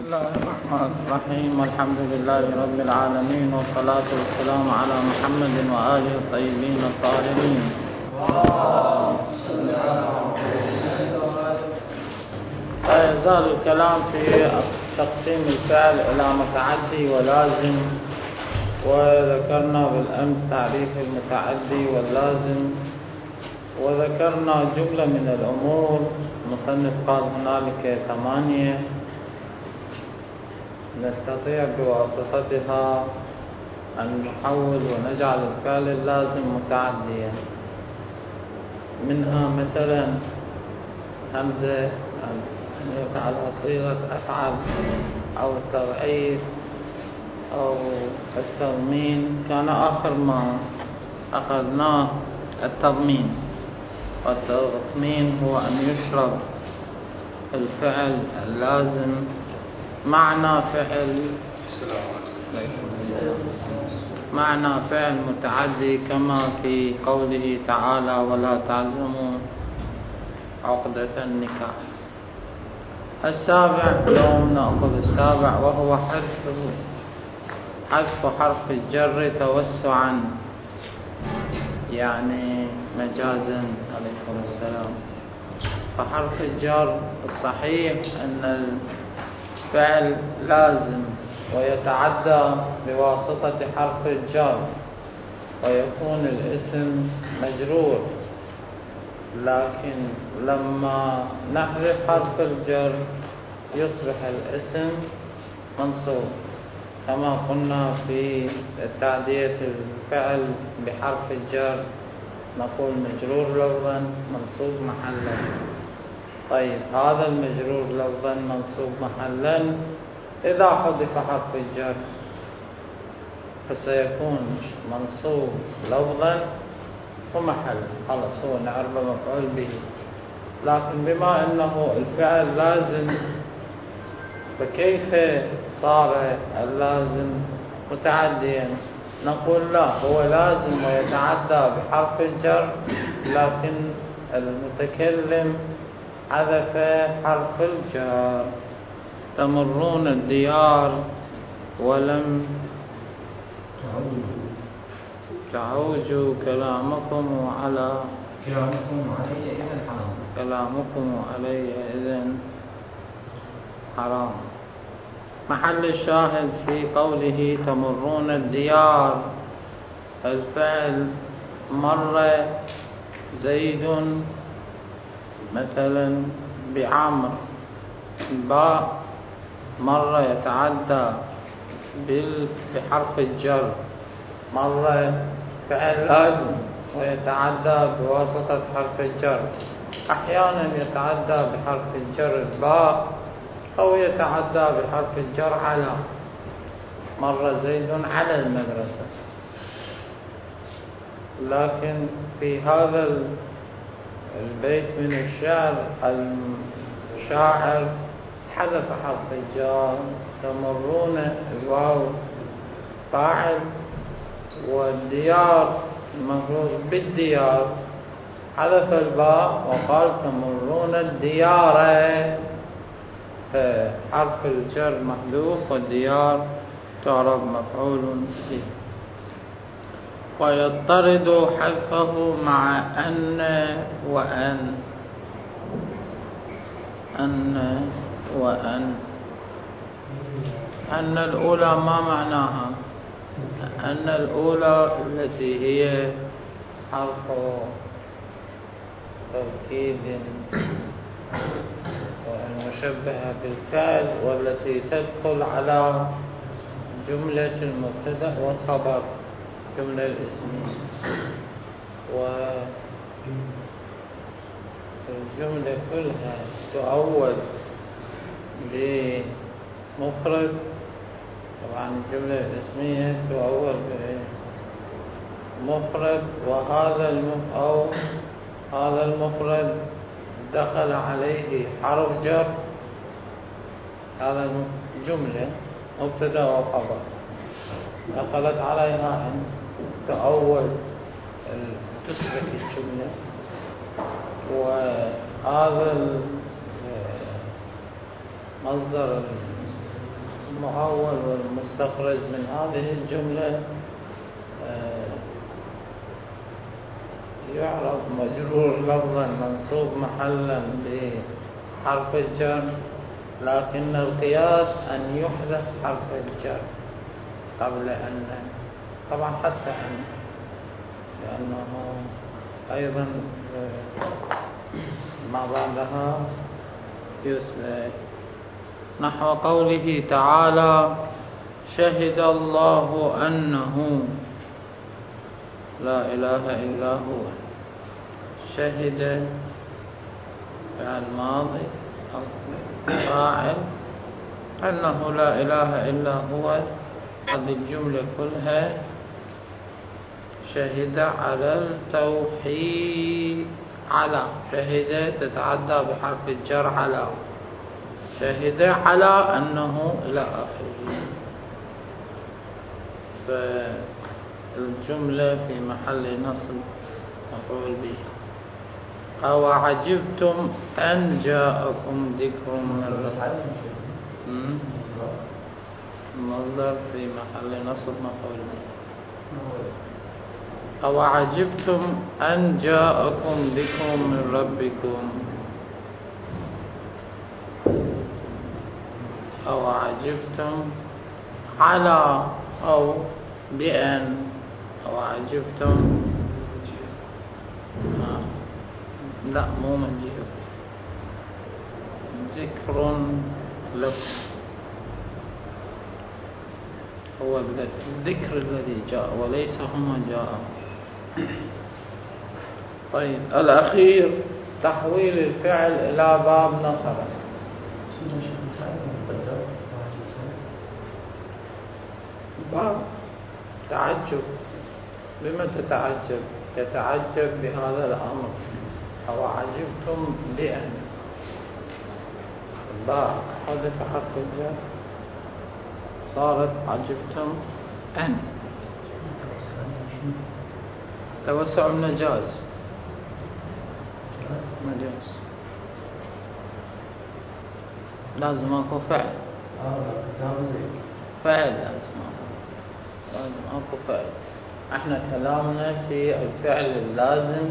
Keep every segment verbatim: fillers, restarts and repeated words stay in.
الله الرحمن الرحيم. والحمد لله رب العالمين، والصلاة والسلام على محمد وآله الطيبين الطاهرين. لا يزال الكلام في تقسيم الفعل إلى متعدي ولازم، وذكرنا بالأمس تعريف المتعدي واللازم، وذكرنا جملة من الأمور. المصنف قال هنالك ثمانية نستطيع بواسطتها أن نحول ونجعل الفعل اللازم متعديا. منها مثلا همزة أن يفعل صيغة أفعل، أو التضعيف، أو التضمين. كان آخر ما أخذناه التضمين، والتضمين هو أن يشرب الفعل اللازم معنى فعل معنى فعل متعدي، كما في قوله تعالى: ولا تعزموا عقدة النكاح. السابع، اليوم نأخذ السابع، وهو حذف حذف حرف الجر توسعا، يعني مجازا. عليكم السلام. فحرف الجر الصحيح أن الفعل لازم ويتعدى بواسطة حرف الجر، ويكون الاسم مجرور، لكن لما نحذف حرف الجر يصبح الاسم منصوب، كما قلنا في تعدية الفعل بحرف الجر نقول مجرور لفظا منصوب محلا. طيب، هذا المجرور لفظا منصوب محلا إذا حذف حرف الجر فسيكون منصوب لفظا ومحلا، خلاص هو نعرف مفعول به. لكن بما أنه الفعل لازم، فكيف صار اللازم متعديا؟ نقول لا، هو لازم ويتعدى بحرف الجر، لكن المتكلم حذف حرف الجر. تمرون الديار ولم تعوجوا كلامكم على كلامكم علي إذن حرام كلامكم علي إذن حرام. محل الشاهد في قوله تمرون الديار، الفعل مر زيد مثلا بعمر، باء مر يتعدى بحرف الجر، مر فعل لازم ويتعدى بواسطة حرف الجر. أحيانا يتعدى بحرف الجر الباء، أو يتعدى بحرف الجر على، مر زيد على المدرسة. لكن في هذا البيت من الشعر الشاعر حذف حرف الجر. تمرون الواو فاعل، والديار المفروض بالديار، حذف الباء وقال تمرون الديار، فحرف الجر محذوف والديار تعرب مفعول به. ويضطرد حذفه مع أن وأن أن وأن أن الأولى ما معناها؟ أن الأولى التي هي حرف توكيد والمشبهة بالفعل، والتي تدخل على جملة المبتدأ والخبر، جملة الاسمية. والجملة كلها تؤول بمفرد. طبعا الجملة الاسمية تؤول بمفرد، وهذا المفرد أو هذا المفرد دخل عليه حرف جر، هذا جملة مبتدأ وخبر دخلت عليها أن تؤول تصبح الجملة. وهذا مصدر المؤول والمستخرج من هذه الجملة يعرف مجرور لفظا منصوب محلا بحرف الجر، لكن القياس أن يحذف حرف الجر قبل أن، طبعا حتى أن، لأنه أيضا ما بعدها يثبت، نحو قوله تعالى شهد الله أنه لا إله إلا هو. شهد فعل ماضي أو فاعل، أنه لا إله إلا هو، هذه الجملة كلها شهد على التوحيد. على شهد تتعدى بحرف الجر على، شهد على أنه إلى آخره، فالجملة في محل نصب مفعول به. أو عجبتم أن جاءكم ذكر من ربكم، المصدر في محل نصب مفعول به. أو عجبتم أن جاءكم ذكر من ربكم، أو عجبتم على أو بأن، أو عجبتم آه. لا مو مجيء، ذكر لكم هو الذكر الذي جاء وليس هما جاء. طيب الأخير تحويل الفعل إلى باب نصب. باب تعجب، بما تتعجب؟ يتعجب بهذا الأمر. أو عجبتم بأن، باء حذف حرف الجر صارت عجبتم أن. توسع المجاز، مجاز لازم اكو فعل، فعل لازم اكو، لازم اكو فعل. احنا كلامنا في الفعل اللازم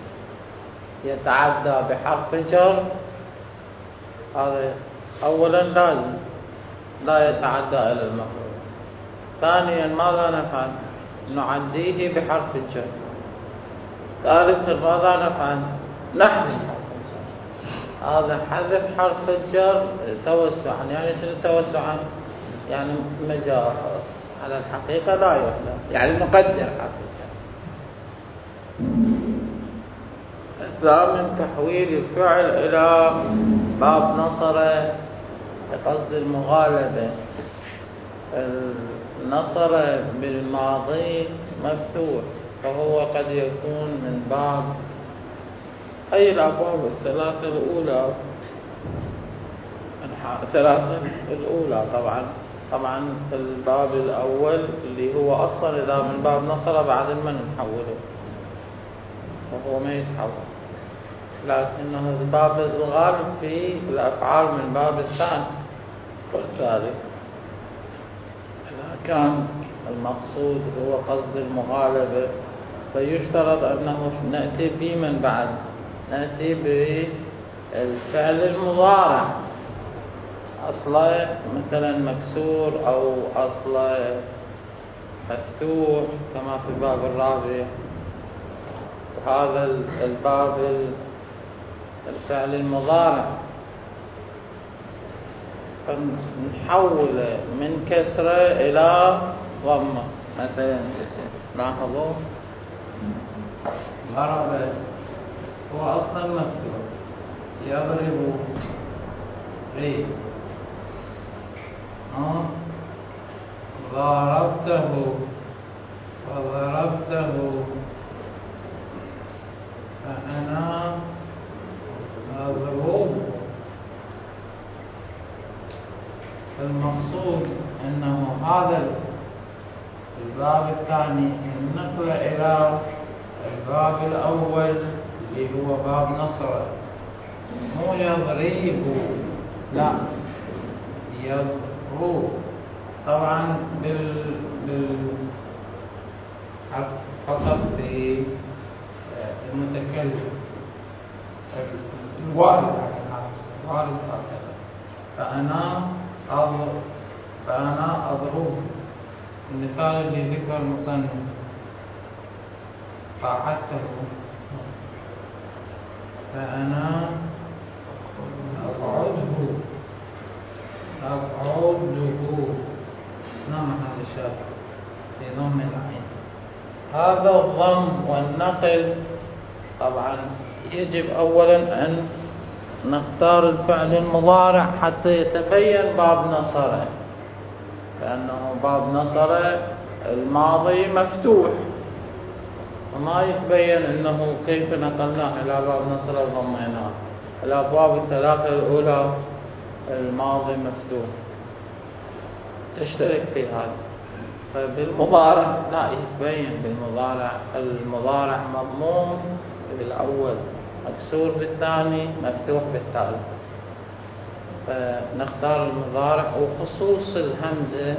يتعدى بحرف جر، هذا اولا لازم لا يتعدى الى المفعول. ثانيا ماذا نفعل؟ نعديه بحرف الجر. ثالثا ماذا نفعل؟ نحذف حرف الجر. هذا حذف حرف الجر توسعا، يعني شنو توسعا؟ يعني مجاز، على الحقيقة لا يحذف، يعني نقدر حرف الجر. الثامن تحويل الفعل إلى باب نصر بقصد المغالبة. النصر بالماضي مفتوح، فهو قد يكون من باب أي الأبواب الثلاثة الأولى، الثلاثة الأولى طبعا. طبعا الباب الأول اللي هو أصلا إذا من باب نصر بعد ما نحوله، وهو ما يتحول، لكنه الباب الغالب في الأفعال من باب الثاني والثالث. إذا كان المقصود هو قصد المغالبة فيشترط أنه نأتي به من بعد، نأتي بالفعل المضارع أصلا مثلا مكسور أو أصلا مفتوح كما في الباب الرابع. وهذا الباب الفعل المضارع فنحوله من كسرة إلى ضمة. مثلا لاحظوا ضرب هو أصلا مفتوح، يضرب ريب، ضربته وضربته فأنا أضرب. المقصود أنه هذا الباب الثاني النقل إلى الباب الأول اللي هو باب نصر، مو يضرب، لا يضرب. طبعا بال بال فقط بالمتكلم الوارد الوارد هكذا. فأنا أضرب فأنا أضرب. المثال اللي ذكر المصنف قاعدته، فأنا أقعده أقعده نعم هذا شاطر في ضم العين. هذا الضم والنقل طبعا يجب أولا أن نختار الفعل المضارع حتى يتبين باب نصره، لأنه باب نصره الماضي مفتوح وما يتبين أنه كيف نقلناه إلى باب نصره وضميناه. الأبواب الثلاثة الأولى الماضي مفتوح تشترك في هذا. فبالمضارع لا يتبين بالمضارع، المضارع مضموم بالأول مكسور بالثاني مفتوح بالثالث. فنختار المضارع وخصوص الهمزة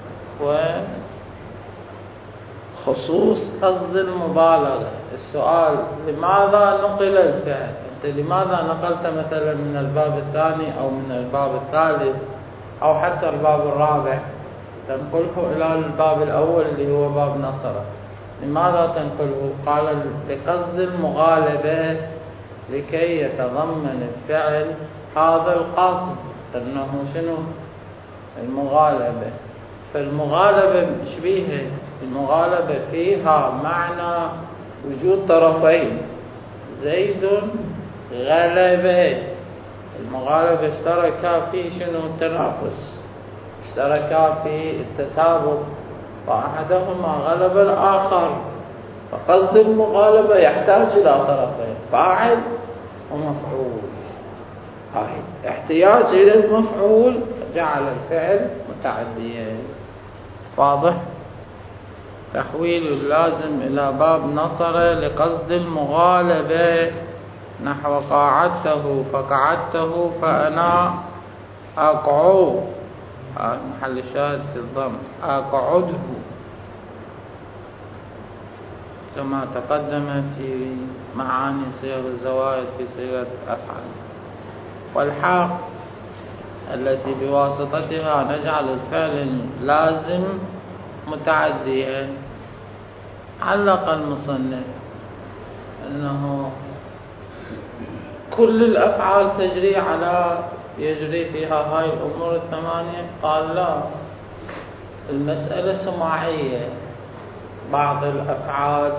وخصوص قصد المبالغة. السؤال لماذا نقل الفعل؟ أنت لماذا نقلت مثلا من الباب الثاني أو من الباب الثالث أو حتى الباب الرابع تنقله إلى الباب الأول اللي هو باب نصره؟ لماذا تنقله؟ قال لقصد المغالبة، لكي يتضمن الفعل هذا القصد أنه شنو؟ المغالبة. فالمغالبة شبيهة، المغالبة فيها معنى وجود طرفين، زيد غلبة. المغالبة اشتركا في شنو؟ التنافس، اشتركا في التسابق، فأحدهما غلب الآخر. فقصد المغالبة يحتاج إلى طرفين، فاعل ومفعول. هاي احتياج إلى المفعول جعل الفعل متعديا. واضح؟ تحويل اللازم إلى باب نصر لقصد المغالبة، نحو قاعدته فقعدته فأنا أقعو، محل الشاهد في الضم، أقعده كما تقدم في معاني صيغ الزوائد في صيغة أفعال. والحاء التي بواسطتها نجعل الفعل لازم متعديا. علق المصنف أنه كل الأفعال تجري على يجري فيها هاي الأمور الثمانية. قال لا، المسألة سماعية. بعض الأفعال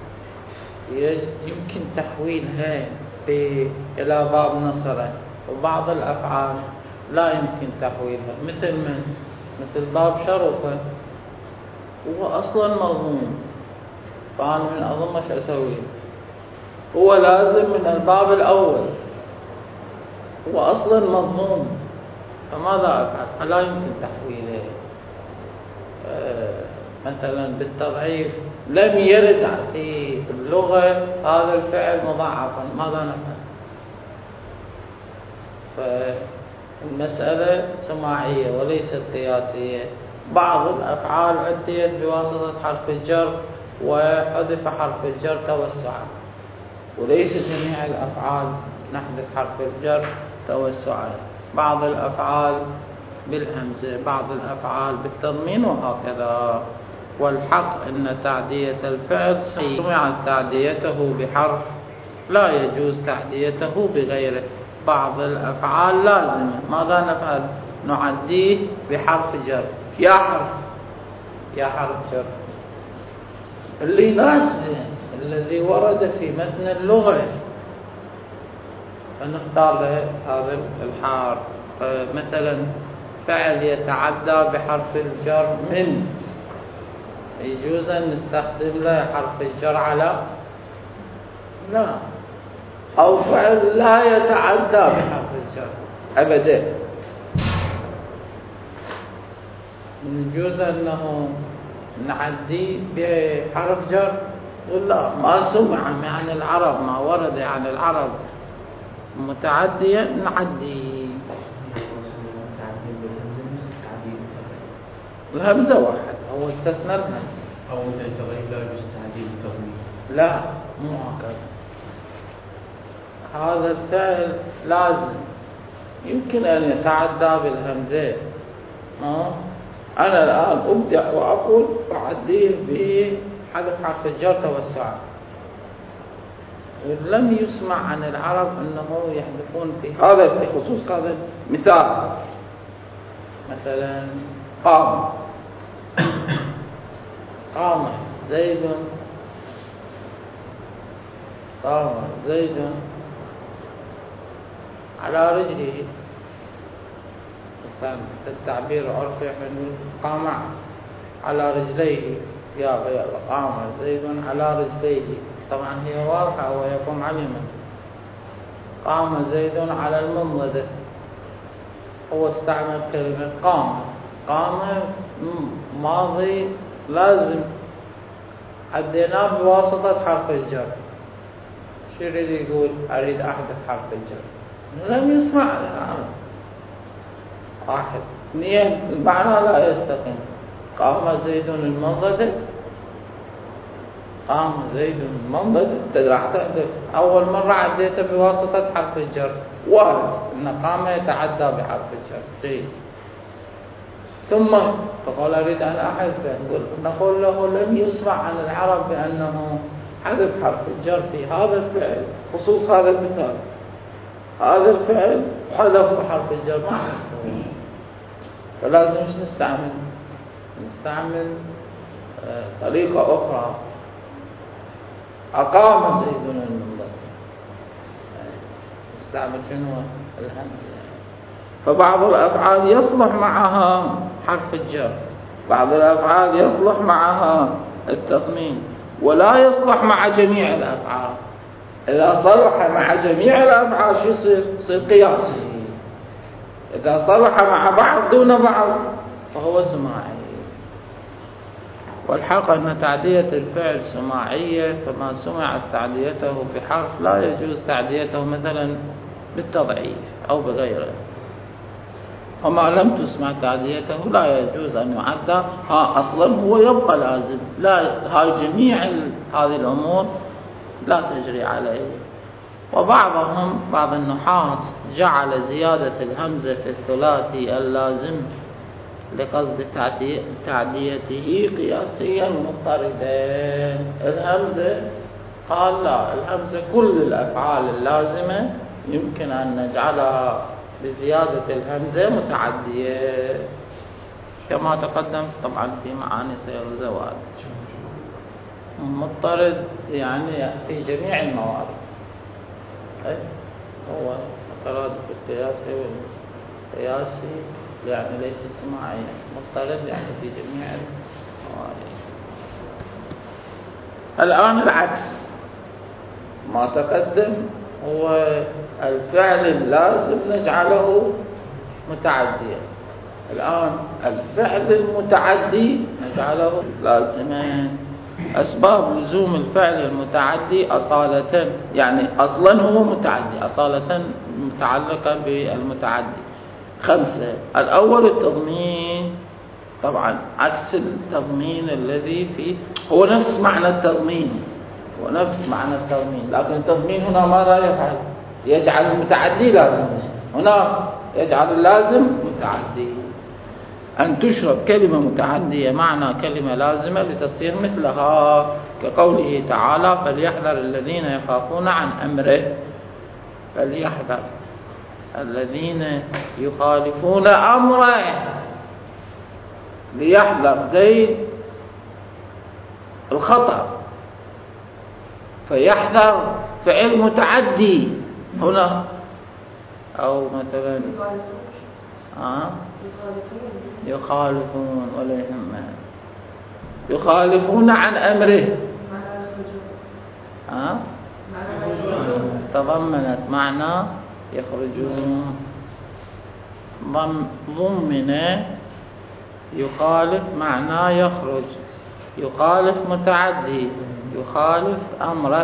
يمكن تحويلها إلى باب نصره، وبعض الأفعال لا يمكن تحويلها. مثل من مثل باب شرفه هو أصلا مضموم، فأنا من أضمه شو أسوي؟ هو لازم من الباب الأول، هو أصلا مضموم، فماذا أفعل؟ لا يمكن تحويله. أه مثلا بالتضعيف لم يرد في اللغة هذا الفعل مضاعفا، ماذا نفعل؟ فالمسألة سماعية وليست قياسية. بعض الأفعال عديت بواسطة حرف الجر وحذف حرف الجر توسعا، وليس جميع الأفعال نحذف حرف الجر توسعا. بعض الأفعال بالهمزة، بعض الأفعال بالتضمين، وهكذا. والحق أن تعدية الفعل سمعت تعديته بحرف، لا يجوز تعديته بغيره. بعض الأفعال لازمة، ماذا نفعل؟ نعديه بحرف جر. يا حرف يا حرف جر اللي يناسبه، الذي ورد في متن اللغة، فنختار له هذا الحرف. مثلا فعل يتعدى بحرف الجر من، يجوز أن نستخدم له حرف الجر على؟ لا. أو فعل لا يتعدى بحرف الجر أبدا، يجوز أنه نعدي بحرف جر؟ لا، ما سمع عن العرب، ما ورد عن العرب متعديا نعدي. الهمزة واحد، هو استثنى الهمزة. أو إذا التغيير لا يجوز تعديل التضمين. لا مو هكذا، هذا الفعل لازم يمكن أن يتعدى بالهمزة. أنا الآن أبدع وأقول أعديه بحذف حرف الجر توسعا، ولم يسمع عن العرب أنه يحذفون في هذا بخصوص هذا مثال. مثلا قام قام زيد، قام زيد على رجله. مثلا التعبير العرفي نقول قام على رجليه، يا غير قام زيد على رجليه، طبعا هي واضحة ويقوم علما. قام زيد على المنضدة، هو استعمل كلمة قام. قام ماضي لازم عديناه بواسطة حرف الجر. شو يريد يقول؟ أريد أحذف حرف الجر، لم يسمع عن العرب. واحد. اثنين، المعنى لا يستقيم. قام زيد المنضدة، قام زيد المنضدة، تدري أول مرة عديته بواسطة حرف الجر، وارد أن قام يتعدى بحرف الجر. جيد. ثم فقال أريد أن أحذفه، نقول له لم يسمع عن العرب بأنه حذف حرف الجر في هذا الفعل، خصوص هذا المثال. هذا الفعل حذف حرف الجر ما حذفه، فلازم مش نستعمل نستعمل آه طريقة أخرى. أقام زيد المنضدة، نستعمل شنو؟ الهمزة. فبعض الأفعال يصلح معها حرف الجر، بعض الأفعال يصلح معها التضمين، ولا يصلح مع جميع الأفعال. إذا صلح مع جميع الأفعال شو يصير؟ يصير قياسي. إذا صلح مع بعض دون بعض فهو سماعي. والحق أن تعدية الفعل سماعية، فما سمعت تعديته بحرف لا يجوز تعديته مثلا بالتضعيف أو بغيره، وما لم تسمع تعديته لا يجوز أن يعدى. ها أصلا هو يبقى لازم، لا هاي جميع هذه الأمور لا تجري عليه. وبعضهم بعض النحاة جعل زيادة الهمزة في الثلاثي اللازم لقصد تعديته قياسيا مضطردا. الهمزة قال لا، الهمزة كل الأفعال اللازمة يمكن أن نجعلها بزيادة الهمزة متعدية، كما تقدم طبعا في معاني صيغ الزوال. مضطرد يعني في جميع الموارد، هو مترادف القياسي والقياسي يعني ليس سماعيا، مضطرد يعني في جميع الموارد. الآن العكس، ما تقدم هو الفعل اللازم نجعله متعديا، الآن الفعل المتعدي نجعله لازما. أسباب لزوم الفعل المتعدي أصالة، يعني أصلا هو متعدي، أصالة متعلقة بالمتعدي خمسة. الأول التضمين، طبعا عكس التضمين الذي فيه، هو نفس معنى التضمين، هو نفس معنى التضمين، لكن التضمين هنا ماذا يفعل؟ يجعل المتعدي لازم، هنا يجعل اللازم متعدي. أن تشرب كلمة متعدية معنى كلمة لازمة لتصير مثلها، كقوله تعالى فليحذر الذين يخافون عن أمره. فليحذر الذين يخالفون أمره، ليحذر زيد الخطأ، فيحذر فعل متعدي هنا. أو مثلا آه يخالفون ولا يهمهم، يخالفون عن أمره، آه تضمنت معنى يخرجون، ضمن يخالف معنى يخرج، يخالف متعدي، يخالف أمره،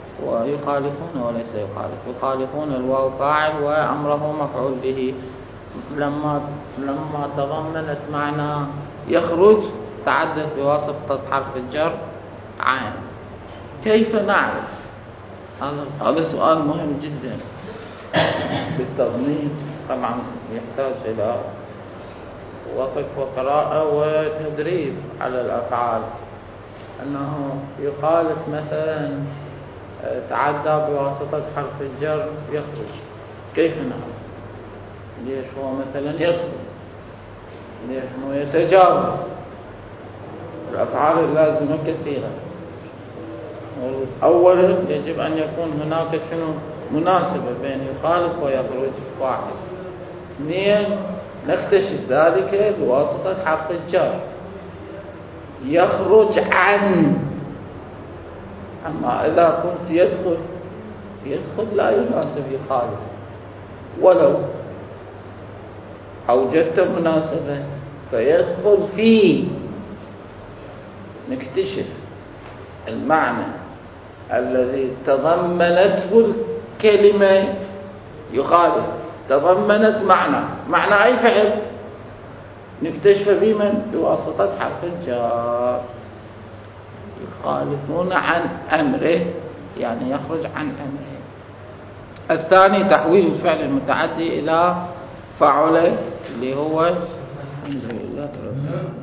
ويخالفون وليس يخالف، يخالفون الواو فاعل وأمره مفعول به. لما لما تضمنت معنى يخرج تعدت بواسطة حرف الجر عن. كيف نعرف؟ هذا هذا سؤال مهم جدا بالتضمين. طبعا يحتاج إلى وقت وقراءة وتدريب على الأفعال. أنه يخالف مثلا تعدى بواسطة حرف الجر يخرج، كيف نعرف؟ ليش هو مثلا يدخل؟ ليش هو يتجاوز؟ الأفعال اللازمة كثيرة. أولا يجب أن يكون هناك شنو مناسبة بين يخالف ويخرج واحد. اثنين نكتشف ذلك بواسطة حرف الجر. يخرج عن، أما إذا قلت يدخل، يدخل لا يناسب يخالف. ولو أوجدت مناسبة فيدخل فيه، نكتشف المعنى الذي تضمنته الكلمة يخالف، تضمنت معنى معنى أي فعل، نكتشف بمن؟ بواسطة حرف الجر. يخالفون عن أمره، يعني يخرج عن أمره. الثاني تحويل الفعل المتعدي إلى فعل، اللي هو الحمد لله رب العالمين.